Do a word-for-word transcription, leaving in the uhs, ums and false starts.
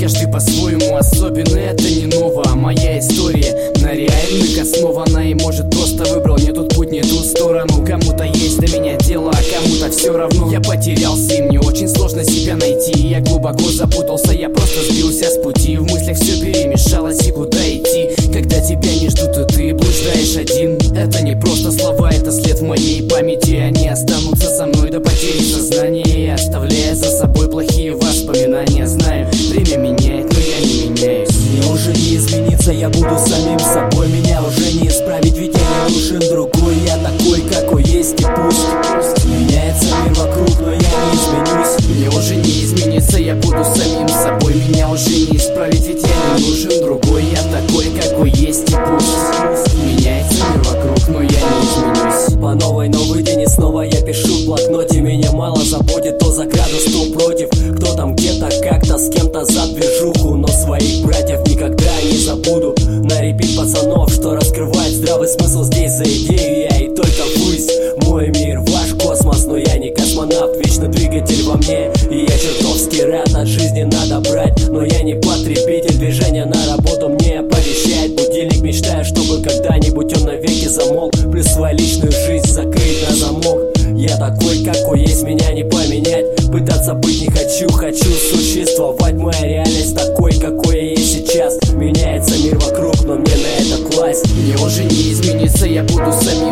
каждый по-своему особенный, это не ново. Моя история на реальных основана, и может просто выбрал не тот путь, не ту сторону. Кому-то есть до меня дело, а кому-то все равно. Я потерялся, и мне очень сложно себя найти. Я глубоко запутался, я просто сбился с пути. В мыслях все перемешалось, и куда идти, когда тебя не ждут, и ты блуждаешь один. Это не просто слова, это след в моей памяти. Они останутся со мной до потери сознания, оставляя за собой плохие воспоминания. Знаю, время меняет, но я не меняюсь. Мне уже не измениться, я буду самим собой. Меня уже не исправить, ведь я не нужен другой. Я такой, какой есть, и пусть меняется мир вокруг, но я не изменюсь. Мне уже не измениться, я буду самим собой. Меня уже не исправить, ведь я не нужен другой. Я такой, какой есть, и пусть меняется мир вокруг, но я не изменюсь. По новой новый день, и снова я пишу в блокноте. Меня мало заботит, то за градус, то против. Кто там где-то как-то с кем-то за движуху, но своих братьев никогда не забуду. На репит пацанов, что раскрывает здравый смысл. Здесь за идею я и только ввысь. Мой мир, ваш космос, но я не космонавт. Вечный двигатель во мне, и я чертовски рад. От жизни надо брать, но я не потребитель. Движение на работу мне оповещает будильник. Мечтаю, чтобы когда-нибудь он навеки замолк. Плюс свою личную жизнь закрыть на замок. Я такой, какой есть, меня не поменять. Пытаться быть не хочу, хочу существовать. Моя реальность такой, какой я есть сейчас. Меняется мир вокруг, но мне на это класть. Мне уже не измениться, я буду самим